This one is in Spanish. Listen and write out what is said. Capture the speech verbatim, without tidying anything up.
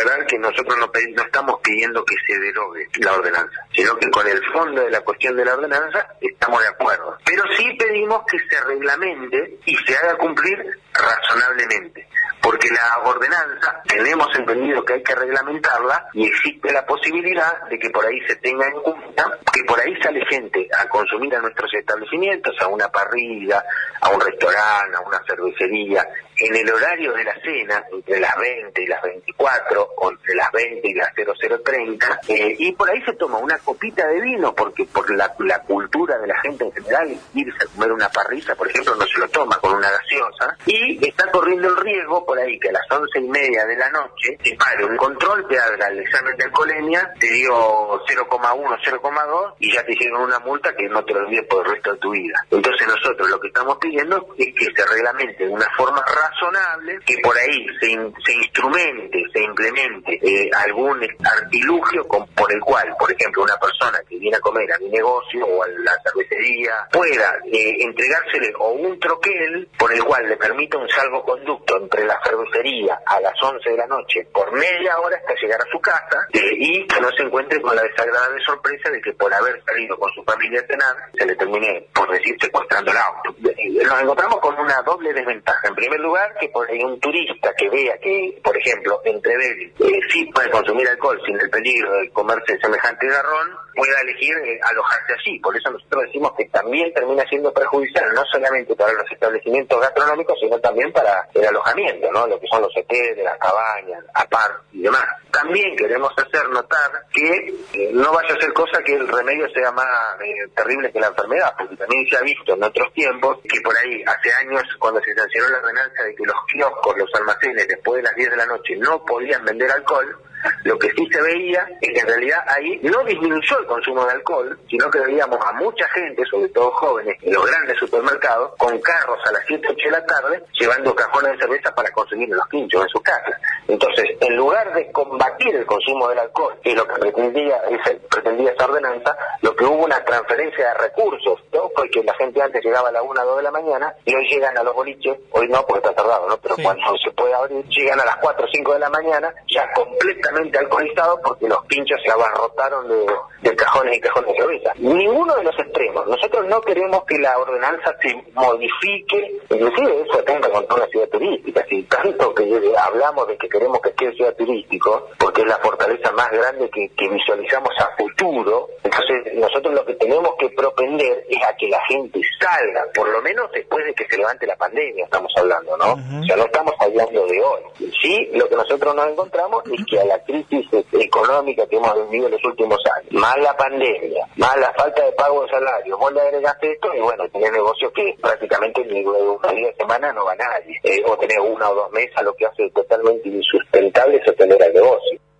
aclarar que nosotros no, pedimos, no estamos pidiendo que se derogue la ordenanza, sino que con el fondo de la cuestión de la ordenanza estamos de acuerdo. Pero sí pedimos que se reglamente y se haga cumplir razonablemente. Porque la ordenanza, tenemos entendido que hay que reglamentarla y existe la posibilidad de que por ahí se tenga en cuenta que por ahí sale gente a consumir a nuestros establecimientos, a una parrilla, a un restaurante, a una cervecería, en el horario de la cena, entre las veinte y las veinticuatro, o entre las veinte y las cero cero treinta, eh, y por ahí se toma una copita de vino, porque por la, la cultura de la gente en general, irse a comer una parrilla, por ejemplo, no se lo toma con una gaseosa, y está corriendo el riesgo por ahí que a las once y media de la noche te pare un control, te haga el examen de alcoholemia, te dio cero coma uno, cero coma dos y ya te hicieron una multa que no te lo olvides por el resto de tu vida. Entonces nosotros lo que estamos pidiendo es que se reglamente de una forma razonable, que por ahí se, in, se instrumente, se implemente eh, algún artilugio con, por el cual, por ejemplo, una persona que viene a comer a mi negocio o a la cervecería pueda eh, entregársele o un troquel por el cual le permita un salvoconducto entre la cervecería a las once de la noche por media hora hasta llegar a su casa, eh, y que no se encuentre con la desagradable sorpresa de que por haber salido con su familia a cenar se le termine, por decir, secuestrando el auto. Nos encontramos con una doble desventaja. En primer lugar, que por ahí un turista que vea que, por ejemplo, entre Belén eh, sí puede consumir alcohol sin el peligro de comerse semejante garrón, pueda elegir eh, alojarse allí. Por eso nosotros decimos que también termina siendo perjudicial, no solamente para los establecimientos gastronómicos, sino también para el alojamiento, ¿no? Lo que son los hoteles, las cabañas, apart y demás. También queremos hacer notar que eh, no vaya a ser cosa que el remedio sea más eh, terrible que la enfermedad, porque también se ha visto en otros tiempos que por ahí, hace años, cuando se sancionó la ordenanza de que los kioscos, los almacenes, después de las diez de la noche no podían vender alcohol, lo que sí se veía es que en realidad ahí no disminuyó el consumo de alcohol, sino que veíamos a mucha gente, sobre todo jóvenes, en los grandes supermercados, con carros a las siete, ocho de la tarde, llevando cajones de cerveza para consumir en los quinchos en sus casas. Entonces, en lugar de combatir el consumo del alcohol, que es lo que pretendía, esa, pretendía esa ordenanza, lo que hubo una transferencia de recursos, ¿no? Porque la gente antes llegaba a la una, dos de la mañana, y hoy llegan a los boliches, hoy no porque está cerrado, ¿no? Pero sí, cuando se puede abrir, llegan a las cuatro o cinco de la mañana, ya completamente alcoholizados porque los pinchos se abarrotaron de, de cajones y cajones de cerveza. Ninguno de los extremos. Nosotros no queremos que la ordenanza se modifique, inclusive eso atenta contra una ciudad turística, si tanto que hablamos de que queremos que sea ciudad turístico, porque es la fortaleza más grande que, que visualizamos a futuro. Entonces nosotros lo que tenemos que propender es a que la gente salga, por lo menos después de que se levante la pandemia estamos hablando, ¿no? Uh-huh. O sea, no estamos hablando de hoy. Sí, lo que nosotros nos encontramos es que a la crisis económica que hemos vivido en los últimos años, más la pandemia, más la falta de pago de salario, vos le agregaste esto y bueno, tenés negocios que prácticamente ni una día de semana no va nadie, eh, o tenés una o dos mesas, lo que hace totalmente insustentable sostener el negocio.